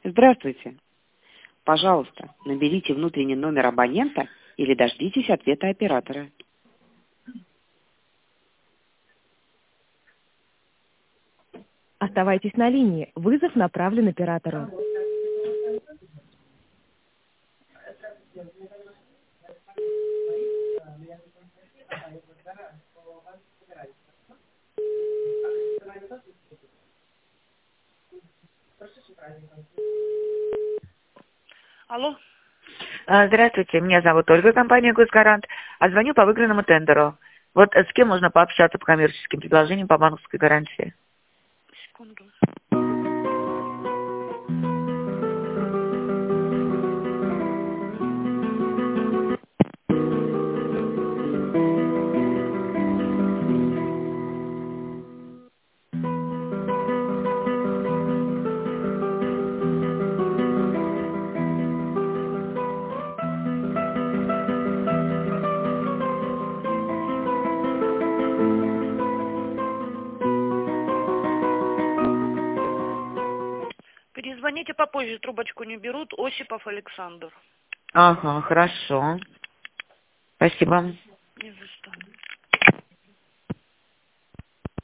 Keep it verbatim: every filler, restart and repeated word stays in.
Здравствуйте. Пожалуйста, наберите внутренний номер абонента или дождитесь ответа оператора. Оставайтесь на линии. Вызов направлен оператору. Алло. А, Здравствуйте, меня зовут Ольга, компания «Госгарант», а звоню по выигранному тендеру. Вот э, с кем можно пообщаться по коммерческим предложениям по банковской гарантии? Секунду. Перезвоните попозже, трубочку не берут. Осипов Александр. Ага, хорошо. Спасибо.